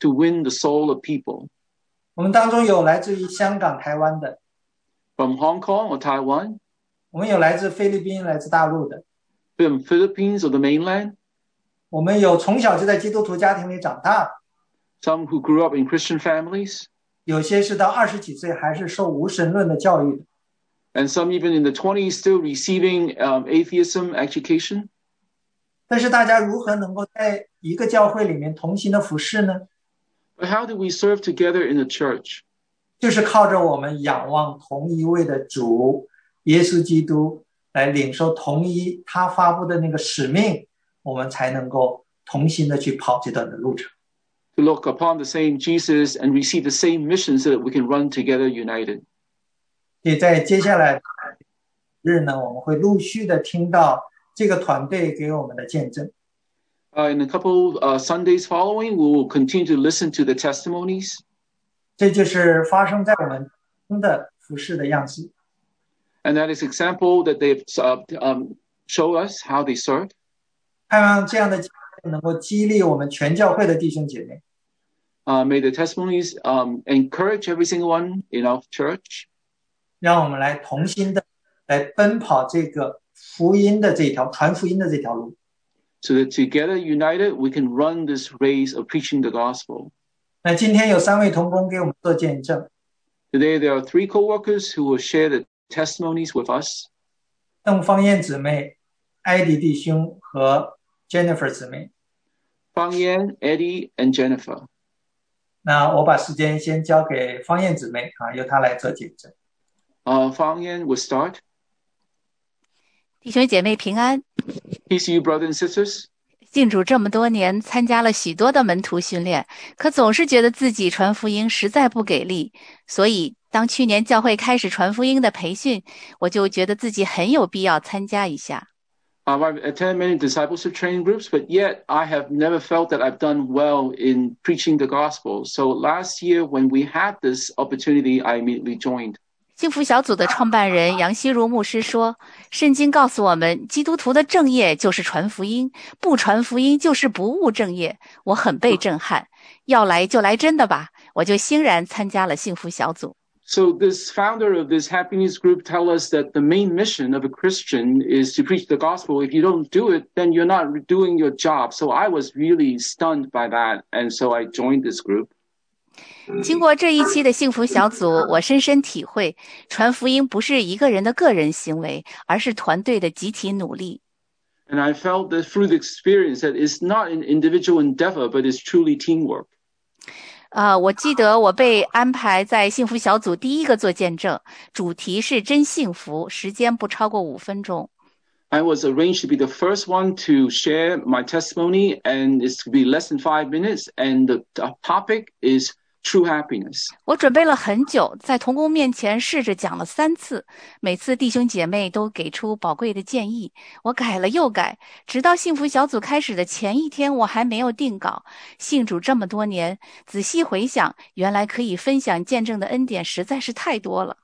to win the soul of people. 我们当中有来自于香港、台湾的， From Hong Kong or Taiwan, 我们有来自菲律宾、来自大陆的， from Philippines or the mainland, 我们有从小就在基督徒家庭里长大， some who grew up in Christian families, 有些是到二十几岁还是受无神论的教育的。 and some even in the twenties still receiving um, atheism education. 但是大家如何能够在一个教会里面同心的服侍呢？ But how do we serve together in the church? 就是靠着我们仰望同一位的主耶稣基督，来领受同一他发布的那个使命，我们才能够同心的去跑这段的路程。 To look upon the same Jesus and receive the same mission so that we can run together united. 所以在接下来的日呢，我们会陆续的听到这个团队给我们的见证。 Uh, in a couple uh, Sundays following, we will continue to listen to the testimonies. 这就是发生在我们中的服侍的样式。 And that is example that they've uh, um, show us how they serve. 盼望这样的经验能够激励我们全教会的弟兄姐妹， Uh, may the testimonies um, encourage every single one in our church, 让我们来同心的来奔跑这个福音的这条传福音的这条路。 so that together united we can run this race of preaching the gospel. 那今天有三位同工给我们做见证， Today there are three co-workers who will share the testimonies with us. 邓芳燕姊妹、艾迪弟兄和 Jennifer 姊妹。 Fang Yan, Eddie, and Jennifer. 那我把时间先交给芳燕姊妹啊，由她来做见证。 Uh, Fang Yan will start. 弟兄姐妹平安， Peace to you, brothers and sisters. 信主这么多年，参加了许多的门徒训练，可总是觉得自己传福音实在不给力，所以当去年教会开始传福音的培训，我就觉得自己很有必要参加一下。 Um, I've attended many discipleship training groups, but yet I have never felt that I've done well in preaching the gospel. So last year when we had this opportunity, I immediately joined. 幸福小组的创办人杨希如牧师说，圣经告诉我们，基督徒的正业就是传福音，不传福音就是不务正业。我很被震撼，要来就来真的吧，我就欣然参加了幸福小组。 So this founder of this happiness group tell us that the main mission of a Christian is to preach the gospel. If you don't do it, then you're not doing your job. So I was really stunned by that. And so I joined this group. 经过这一期的幸福小组，我深深体会，传福音不是一个人的个人行为，而是团队的集体努力。 And I felt that through the experience that it's not an individual endeavor, but it's truly teamwork. 啊、我记得我被安排在幸福小组第一个做见证，主题是真幸福，时间不超过五分钟。 I was arranged to be the first one to share my testimony, and it's to be less than five minutes. And the, the topic is true happiness. 我准备了很久，在同工面前试着讲了三次，每次弟兄姐妹都给出宝贵的建议，我改了又改，直到幸福小组开始的前一天，我还没有定稿。信主这么多年，仔细回想，原来可以分享见证的恩典实在是太多了。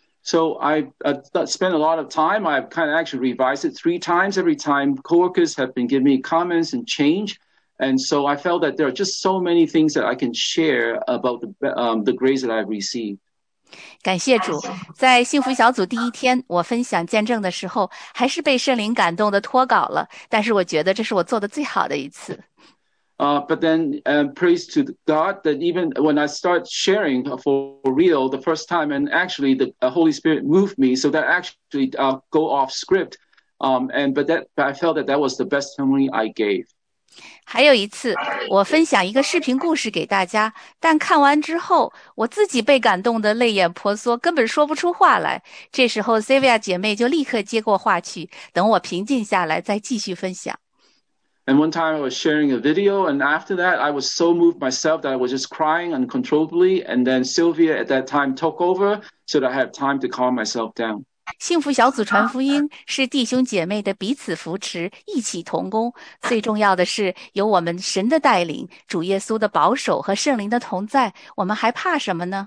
So I uh, spent a lot of time. I've kind of actually revised it three times. Every time coworkers have been giving me comments and change. And so I felt that there are just so many things that I can share about the, um, the grace that I've received. 感谢主，在幸福小组第一天，我分享见证的时候，还是被圣灵感动的脱稿了。但是我觉得这是我做的最好的一次。 Uh, but then uh, praise to God that even when I start sharing for real the first time, and actually the uh, Holy Spirit moved me, so that actually uh, go off script. Um, and but that but I felt that that was the best testimony I gave. 还有一次，我分享一个视频故事给大家，但看完之后，我自己被感动得泪眼婆娑，根本说不出话来。这时候 Sylvia 姐妹就立刻接过话去，等我平静下来再继续分享。 And one time I was sharing a video, and after that I was so moved myself that I was just crying uncontrollably. And then Sylvia at that time took over so that I had time to calm myself down. 幸福小组传福音是弟兄姐妹的彼此扶持，一起同工。最重要的是有我们神的带领，主耶稣的保守和圣灵的同在，我们还怕什么呢？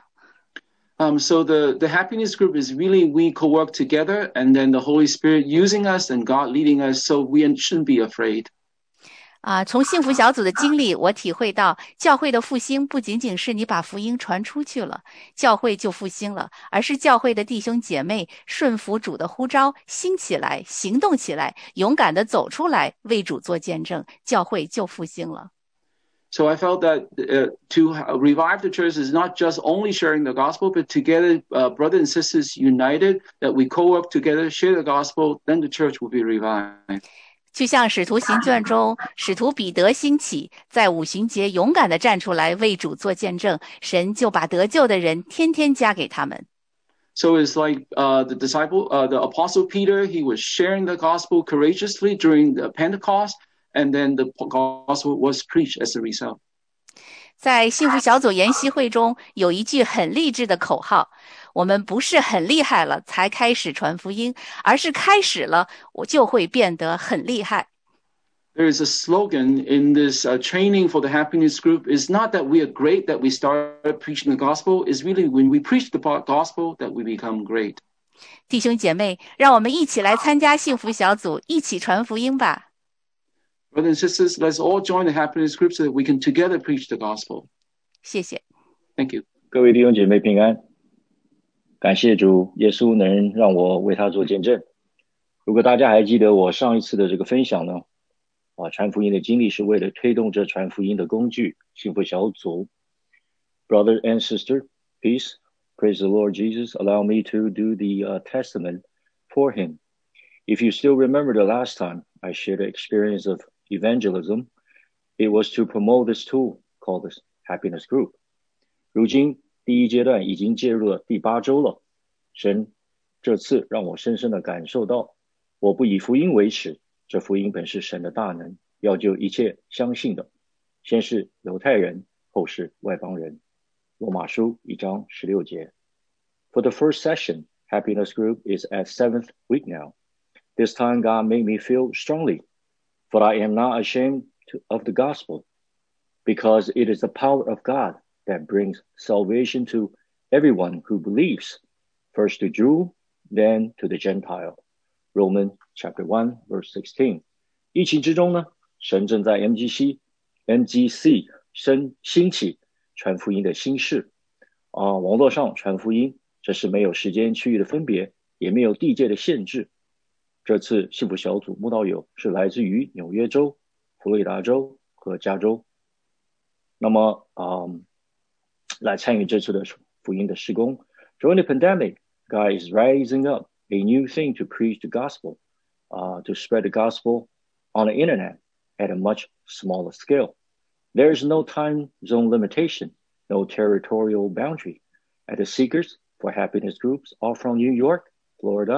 Um, so the, the happiness group is really we co-work together, and then the Holy Spirit using us and God leading us, so we shouldn't be afraid. 啊，从幸福小组的经历，我体会到教会的复兴不仅仅是你把福音传出去了，教会就复兴了，而是教会的弟兄姐妹顺服主的呼召，兴起来，行动起来，勇敢地走出来，为主做见证，教会就复兴了。 So I felt that uh, to revive the church is not just only sharing the gospel, but together, uh, brothers and sisters united, that we co-work together, share the gospel, then the church will be revived. 就像使徒行传中，使徒彼得兴起，在五旬节勇敢地站出来为主做见证，神就把得救的人天天加给他们。 So it's like uh, the disciple, uh, the apostle Peter, he was sharing the gospel courageously during the Pentecost, and then the gospel was preached as a result. 在幸福小组研习会中，有一句很励志的口号：我们不是很厉害了才开始传福音，而是开始了，我就会变得很厉害。 There is a slogan in this uh, training for the happiness group. It's not that we are great that we started preaching the gospel. It's really when we preach the gospel that we become great. 弟兄姐妹，让我们一起来参加幸福小组，一起传福音吧。 Brothers and sisters, let's all join the happiness group so that we can together preach the gospel. 谢谢。 Thank you. 各位弟兄姐妹平安，感谢主，耶稣能让我为他做见证。如果大家还记得我上一次的这个分享呢，啊，传福音的经历是为了推动这传福音的工具幸福小组。Brother and sister, peace, praise the Lord Jesus. Allow me to do the uh, testament for him. If you still remember the last time I shared the experience of evangelism, it was to promote this tool called the happiness group. 如今第一阶段已经介入了第八周了，神这次让我深深地感受到，我不以福音为耻，这福音本是神的大能，要救一切相信的，先是犹太人，后是外邦人。罗马书一章十六节。For the first session, happiness group is at seventh week now. This time God made me feel strongly, for I am not ashamed to, of the gospel, because it is the power of God that brings salvation to everyone who believes, first to Jew, then to the Gentile. Romans chapter one, verse sixteen. 疫情之中呢，神正在 M G C, M G C 生兴起传福音的新事啊，网络上传福音，这是没有时间区域的分别，也没有地界的限制。这次幸福小组慕道友是来自于纽约州、佛罗里达州和加州。那么啊、嗯，来参与这次的福音的事工。During the pandemic, God is rising up a new thing to preach the gospel, uh, to spread the gospel on the internet at a much smaller scale. There is no time zone limitation, no territorial boundary. And the seekers for happiness groups are from New York, Florida,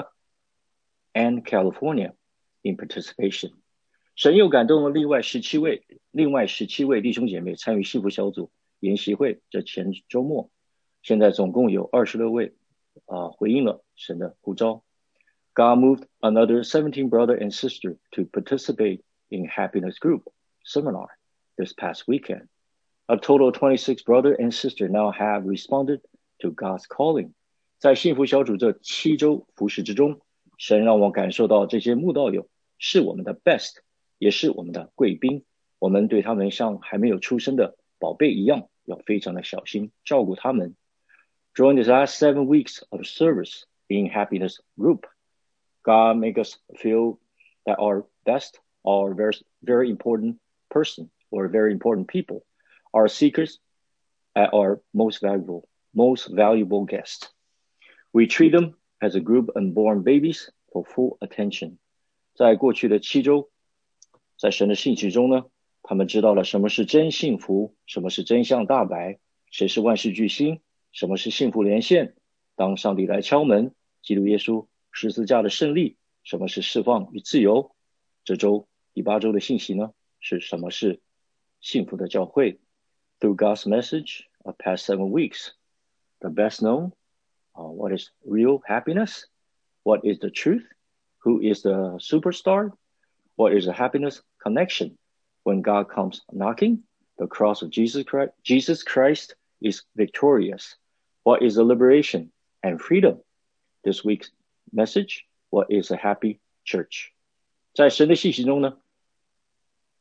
and California in participation. 神又感动了另外十七位，另外十七位弟兄姐妹参与幸福小组研习会。这前周末，现在总共有二十六位啊、呃、回应了神的呼召。God moved another seventeen brother and sister to participate in happiness group seminar this past weekend. A total of twenty-six brother and sister now have responded to God's calling. 在幸福小组这七周服事之中，神让我感受到这些慕道友是我们的 best， 也是我们的贵宾。我们对他们像还没有出生的宝贝一样，要非常的小心照顾他们。During the last seven weeks of service in happiness group, God make us feel that our best, our very, very important person or very important people are seekers at our most valuable, most valuable guests. We treat them as a group unborn babies for full attention. 在过去的七周，在神的信息中呢，他们知道了什么是真幸福，什么是真相大白，谁是万事巨星，什么是幸福连线，当上帝来敲门，基督耶稣十字架的胜利，什么是释放与自由。这周第八周的信息呢，是什么是幸福的教会。Through God's message of past seven weeks, the best known, uh, what is real happiness, what is the truth, who is the superstar, what is the happiness connection. When God comes knocking, the cross of Jesus Christ, Jesus Christ is victorious. What is the liberation and freedom? This week's message, what is a happy church? 在神的信息中呢，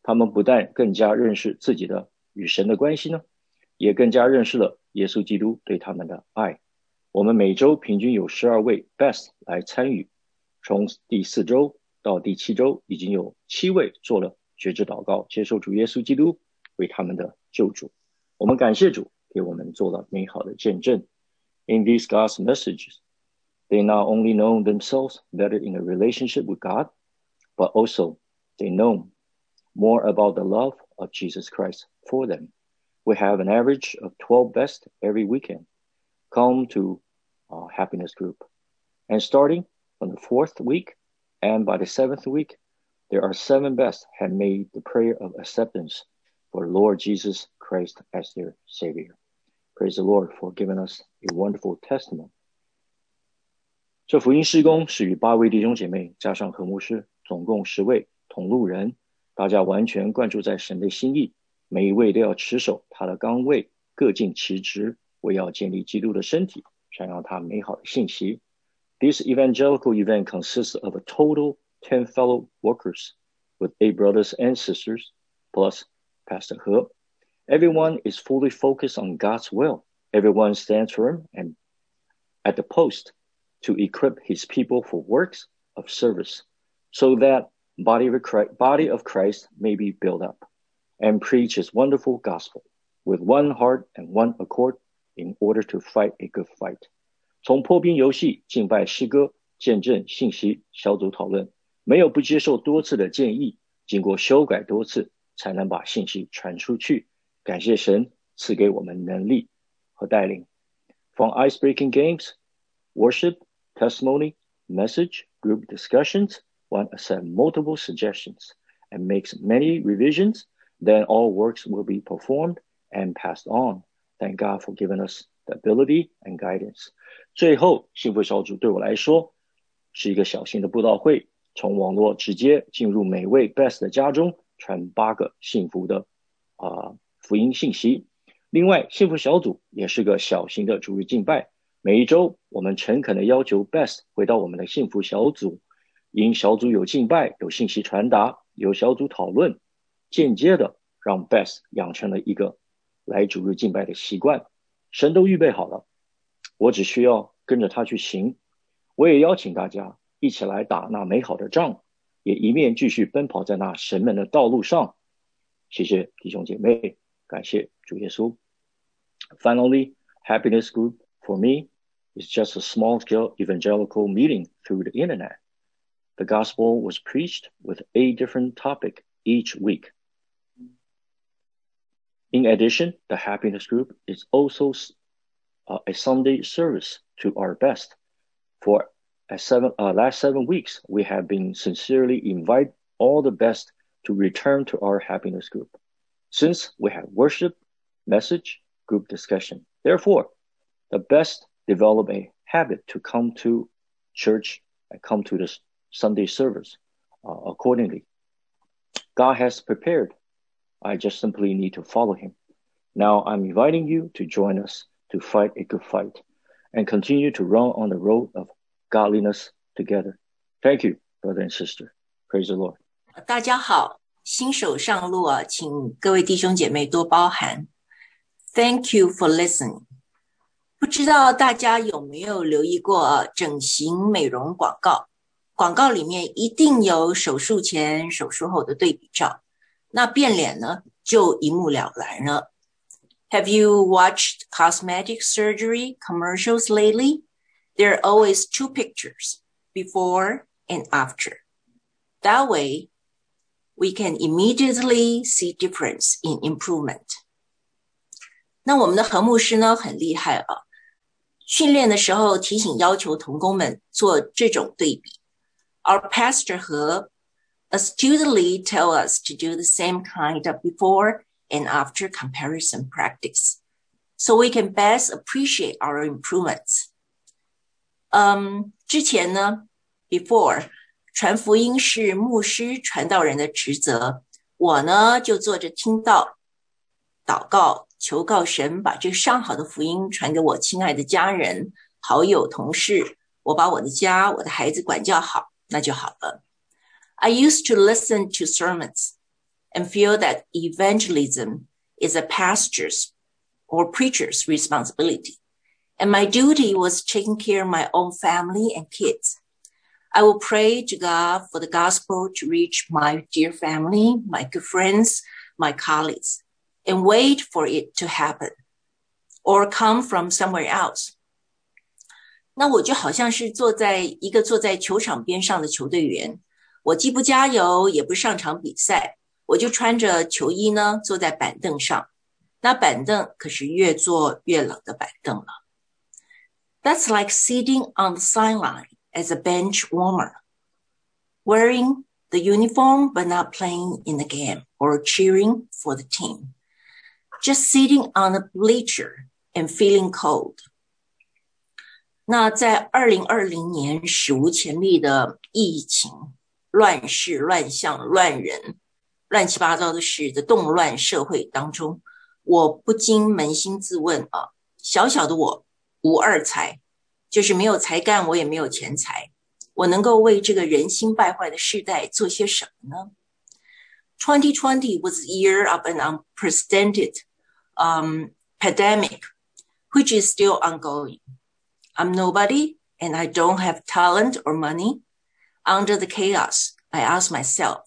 他们不但更加认识自己的与神的关系呢，也更加认识了耶稣基督对他们的爱。我们每周平均有十二位 Best 来参与，从第四周到第七周已经有七位做了觉知祷告，接受主耶稣基督为他们的救主。我们感谢主给我们做了美好的见证。In these God's messages, they not only know themselves better in a relationship with God, but also they know more about the love of Jesus Christ for them. We have an average of twelve Best every weekend come to our happiness group. And starting from the fourth week and by the seventh week, there are seven Best have made the prayer of acceptance for Lord Jesus Christ as their Savior. Praise the Lord for giving us a wonderful testimony. 这福音事工是与八位弟兄姐妹加上何牧师，总共十位同路人，大家完全灌注在神的心意，每一位都要持守他的岗位，各尽其职，为要建立基督的身体，传扬他美好的信息。This evangelical event consists of a total ten fellow workers with eight brothers and sisters, plus Pastor He. Everyone is fully focused on God's will. Everyone stands firm and at the post to equip his people for works of service, so that body of Christ, body of Christ may be built up, and preach his wonderful gospel with one heart and one accord in order to fight a good fight. 从破冰游戏、敬拜诗歌、见证、信息、小组讨论，没有不接受多次的建议，经过修改多次，才能把信息传出去。感谢神赐给我们能力和带领。From ice-breaking games, worship, testimony, message, group discussions, one accepts multiple suggestions and makes many revisions, then all works will be performed and passed on. Thank God for giving us the ability and guidance. 最后，幸福小组对我来说是一个小型的布道会，从网络直接进入每位 Best 的家中，传八个幸福的、呃、福音信息。另外，幸福小组也是个小型的主日敬拜。每一周，我们诚恳的要求 Best 回到我们的幸福小组，因小组有敬拜、有信息传达、有小组讨论，间接的让 Best 养成了一个来主日敬拜的习惯。神都预备好了，我只需要跟着他去行。我也邀请大家一起来打那美好的仗，也一面继续奔跑在那神门的道路上。谢谢弟兄姐妹，感谢主耶稣。Finally, Happiness Group for me is just a small-scale evangelical meeting through the internet. The gospel was preached with eight different topics each week. In addition, the Happiness Group is also uh, a Sunday service to our Best. For a seven, uh, last seven weeks, we have been sincerely invite all the Best to return to our Happiness Group, since we have worship, message, group discussion. Therefore, the Best develop a habit to come to church and come to the Sunday service uh, accordingly. God has prepared. I just simply need to follow him. Now I'm inviting you to join us to fight a good fight and continue to run on the road of godliness together. Thank you, brother and sister. Praise the Lord. 大家好，新手上路啊，请各位弟兄姐妹多包涵。Thank you for listening. 不知道大家有没有留意过整形美容广告？广告里面一定有手术前、手术后的对比照，那变脸呢，就一目了然了。Have you watched cosmetic surgery commercials lately? There are always two pictures, before and after. That way, we can immediately see difference in improvement. 那我们的何牧师呢，很厉害啊。训练的时候提醒要求同工们做这种对比。Our pastor He astutely tell us to do the same kind of before and after comparison practice, so we can best appreciate our improvements. 嗯，之前呢 ，before 传福音是牧师传道人的职责，我呢就坐着听道、祷告、求告神把这上好的福音传给我亲爱的家人、好友、同事，我把我的家、我的孩子管教好，那就好了。I used to listen to sermons and feel that evangelism is a pastor's or preacher's responsibility, and my duty was taking care of my own family and kids. I will pray to God for the gospel to reach my dear family, my good friends, my colleagues, and wait for it to happen or come from somewhere else. 那我就好像是坐在一个坐在球场边上的球队员，我既不加油也不上场比赛，我就穿着球衣呢坐在板凳上，那板凳可是越坐越冷的板凳了。That's like sitting on the sideline as a bench warmer, wearing the uniform but not playing in the game or cheering for the team. Just sitting on a bleacher and feeling cold. 那在二零二零年史无前例的疫情、乱世、乱象、乱人、乱七八糟的事的动乱社会当中，我不禁扪心自问啊，小小的我无二才，就是没有才干，我也没有钱财，我能够为这个人心败坏的世代做些什么呢？ twenty twenty was a year of an unprecedented um, pandemic, which is still ongoing. I'm nobody, and I don't have talent or money. Under the chaos, I ask myself,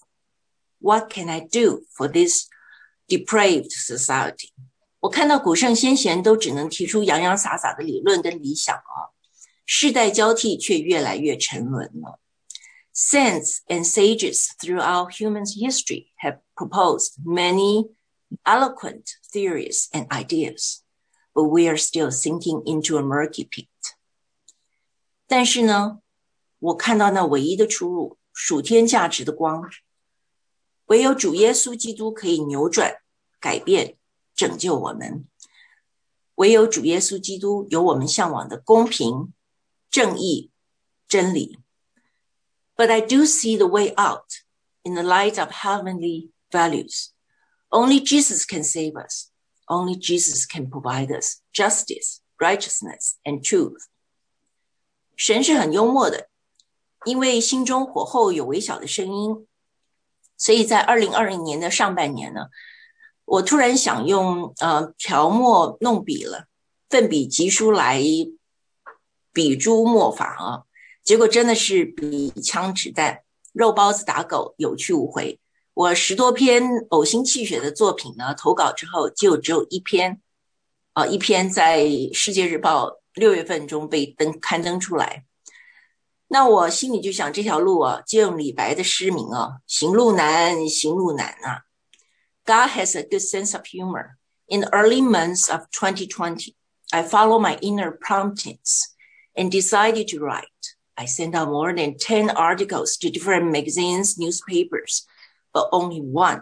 what can I do for this depraved society? 我看到古圣先贤都只能提出洋洋洒洒的理论跟理想啊，世代交替却越来越沉沦了。Saints and sages throughout human history have proposed many eloquent theories and ideas, but we are still sinking into a murky pit. 但是呢，我看到那唯一的出路，属天价值的光，唯有主耶稣基督可以扭转、改变、拯救我们。唯有主耶稣基督有我们向往的公平、正义、真理。But I do see the way out in the light of heavenly values. Only Jesus can save us. Only Jesus can provide us justice, righteousness, and truth. 神是很幽默的，因为心中火候有微小的声音，所以在二零二零年的上半年呢，我突然想用呃调墨弄笔了，奋笔疾书来笔诛墨伐啊，结果真的是笔枪指弹，肉包子打狗，有去无回。我十多篇呕心泣血的作品呢，投稿之后就只有一篇，啊、呃，一篇在《世界日报》六月份中被登刊登出来。那我心里就想，这条路啊，就用李白的诗名啊，行路难，行路难啊。God has a good sense of humor. In the early months of twenty twenty, I followed my inner promptings and decided to write. I sent out more than ten articles to different magazines, newspapers, but only one,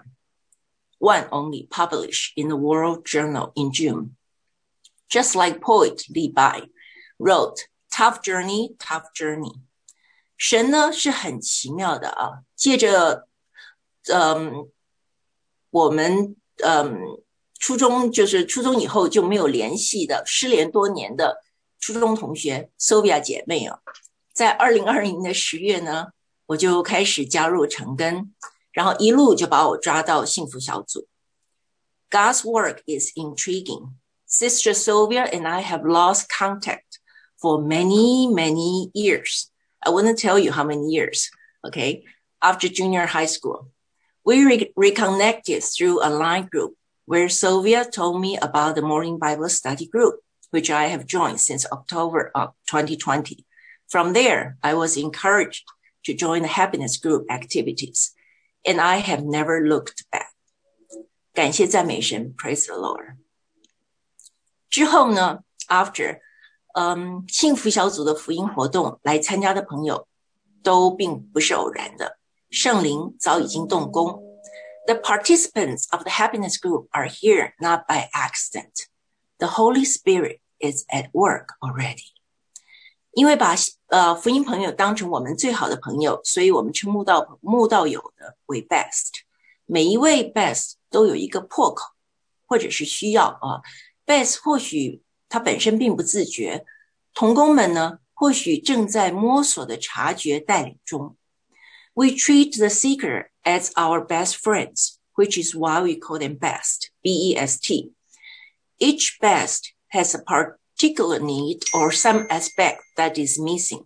one only published in the World Journal in June. Just like poet Li Bai wrote, tough journey, tough journey. 神呢是很奇妙的啊，借着嗯我们嗯初中就是初中以后就没有联系的失联多年的初中同学 Sylvia 姐妹啊，在二零二零年的十月呢，我就开始加入成根，然后一路就把我抓到幸福小组。God's work is intriguing. Sister Sylvia and I have lost contact for many, many years.I wouldn't tell you how many years, okay, after junior high school. We re- reconnected through a line group where Sylvia told me about the Morning Bible Study Group, which I have joined since October of twenty twenty. From there, I was encouraged to join the happiness group activities, and I have never looked back. 感谢赞美神 Praise the Lord. 之后呢 after嗯，幸福小组的福音活动来参加的朋友都并不是偶然的，圣灵早已经动工。The participants of the happiness group are here not by accident. The Holy Spirit is at work already. 因为把呃福音朋友当成我们最好的朋友，所以我们称慕道慕道友的为 best。每一位 best 都有一个破口或者是需要啊 ，best 或许他本身并不自觉，同工们呢，或许正在摸索的察觉带领中。We treat the seeker as our best friends which is why we call them best, B E S T. Each best has a particular need or some aspect that is missing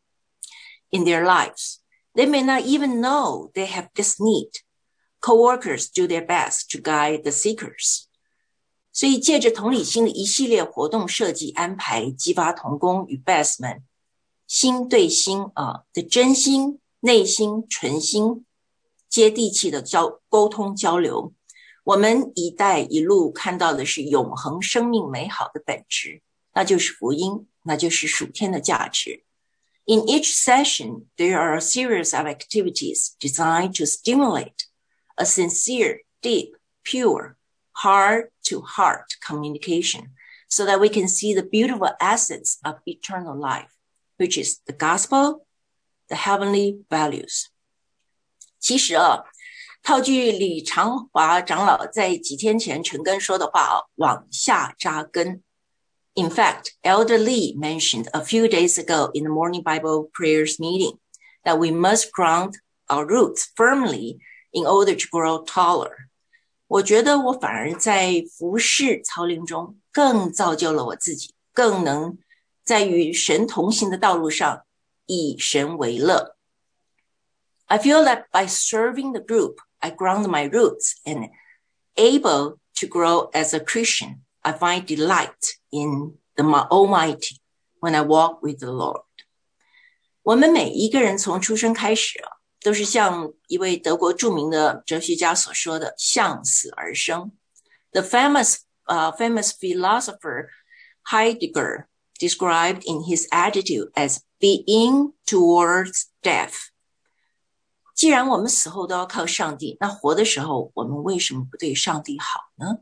in their lives. They may not even know they have this need. Co-workers do their best to guide the seekers. 所以借着同理心的一系列活动设计安排，激发同工与 best 们心对心啊的真心、内心、纯心、接地气的交沟通交流。我们一带一路看到的是永恒生命美好的本质，那就是福音，那就是属天的价值。In each session, there are a series of activities designed to stimulate a sincere, deep, pure, heart-to-heart communication so that we can see the beautiful essence of eternal life, which is the gospel, the heavenly values. 其实啊，套句李长华长老在几天前陈根说的话啊，往下扎根。In fact, Elder Lee mentioned a few days ago in the morning Bible prayers meeting that we must ground our roots firmly in order to grow taller. 我觉得我反而在服事操练中更造就了我自己，更能在与神同行的道路上以神为乐。I feel that by serving the group, I ground my roots and able to grow as a Christian. I find delight in the Almighty when I walk with the Lord. 我们每一个人从出生开始啊，都是像一位德国著名的哲学家所说的向死而生。The famous, uh, famous philosopher Heidegger described in his attitude as being towards death. 既然我们死后都要靠上帝，那活的时候我们为什么不对上帝好呢？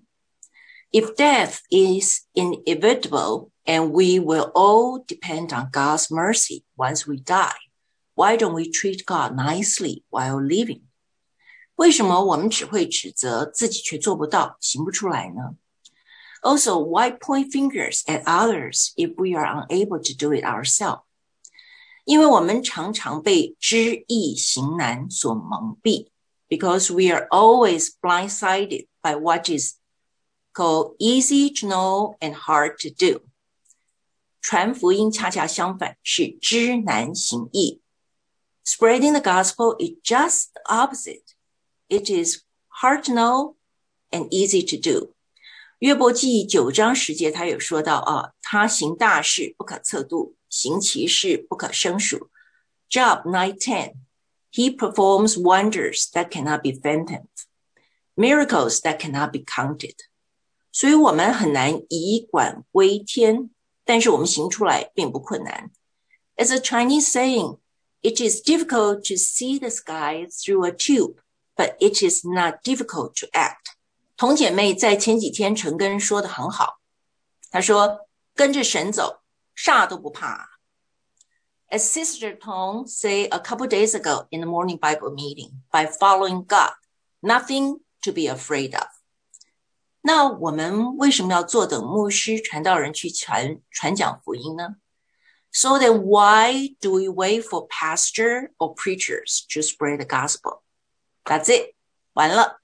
If death is inevitable and we will all depend on God's mercy once we die, why don't we treat God nicely while living? 为什么我们只会指责自己却做不到，行不出来呢？ Also, why point fingers at others if we are unable to do it ourselves? 因为我们常常被知易行难所蒙蔽 because we are always blindsided by what is called easy to know and hard to do. 传福音恰恰相反，是知难行易。Spreading the gospel is just the opposite. It is hard to know and easy to do. 约伯记九章十节他有说到啊，他行大事不可测度，行奇事不可胜数。Job nine ten, he performs wonders that cannot be fathomed, miracles that cannot be counted. 所以我们很难以管归天，但是我们行出来并不困难。As a Chinese saying, it is difficult to see the sky through a tube, but it is not difficult to act. 童姐妹在前几天陈根说得很好，她说跟着神走，啥都不怕。As Sister Tong said a couple days ago in the morning Bible meeting, by following God, nothing to be afraid of. 那我们为什么要坐等牧师传道人去传传讲福音呢？ So then why do we wait for pastor or preachers to spread the gospel? That's it. 完了。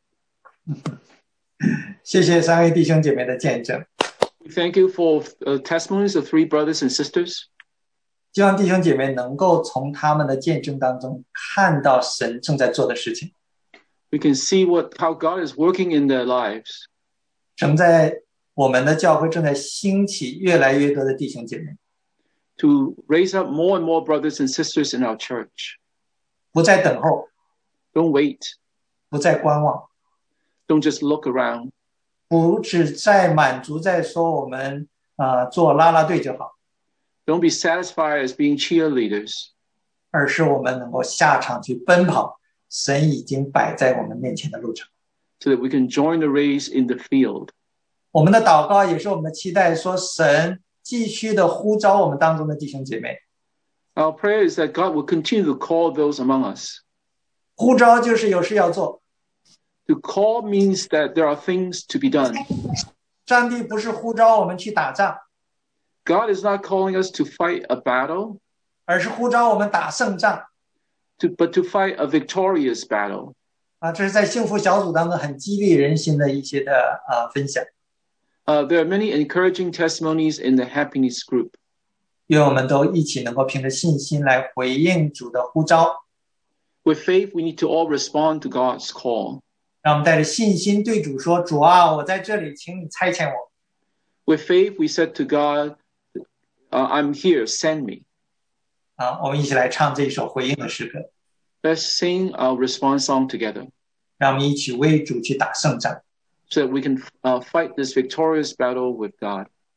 谢谢三位弟兄姐妹的见证。 Thank you for uh, testimonies of three brothers and sisters. 希望弟兄姐妹能够从他们的见证当中看到神正在做的事情。 We can see what how God is working in their lives. 正在我们的教会正在兴起越来越多的弟兄姐妹。 To raise up more and more brothers and sisters in our church. 不再等候。 Don't wait. 不再观望。 Don't just look around. 不只在满足在说我们呃做啦啦队就好。 Don't be satisfied as being cheerleaders. 而是我们能够下场去奔跑，神已经摆在我们面前的路程。 So that we can join the race in the field. 我们的祷告也是我们的期待，说神继续的呼召我们当中的弟兄姐妹。 Our prayer is that God will continue to call those among us. 呼召就是有事要做。 To call means that there are things to be done. 上帝不是呼召我们去打仗。 God is not calling us to fight a battle. 而是呼召我们打胜仗。 To, but to fight a victorious battle. 啊，这是在幸福小组当中很激励人心的一些的呃分享。 Uh, there are many encouraging testimonies in the happiness group. 愿我们都一起能够凭着信心来回应主的呼召。 With faith, we need to all respond to God's call. 让我们带着信心对主说：“主啊，我在这里，请你差遣我。” With faith, we said to God, uh, I'm here, send me. 啊，我们一起来唱这一首回应的诗歌。 Let's sing our response song together. 让我们一起为主去打胜仗。 So that we can uh, fight this victorious battle with God.